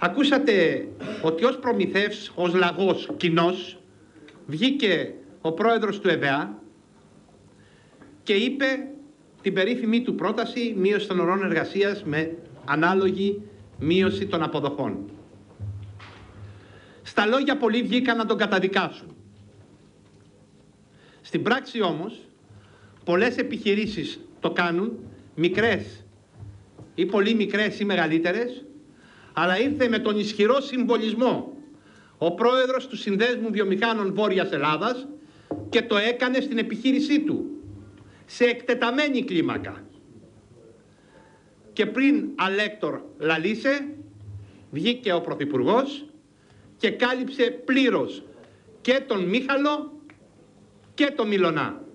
Ακούσατε ότι ως προμηθεύς, ως λαγός κοινός, βγήκε ο πρόεδρος του ΕΒΑ και είπε την περίφημη του πρόταση μείωση των ωρών εργασίας με ανάλογη μείωση των αποδοχών. Στα λόγια πολλοί βγήκαν να τον καταδικάσουν. Στην πράξη όμως, πολλές επιχειρήσεις το κάνουν, μικρές ή πολύ μικρές ή μεγαλύτερες, αλλά ήρθε με τον ισχυρό συμβολισμό ο πρόεδρος του Συνδέσμου Βιομηχάνων Βόρειας Ελλάδας και το έκανε στην επιχείρησή του, σε εκτεταμένη κλίμακα. Και πριν αλέκτορ λαλήσε, βγήκε ο Πρωθυπουργός και κάλυψε πλήρως και τον Μίχαλο και τον Μιλωνά.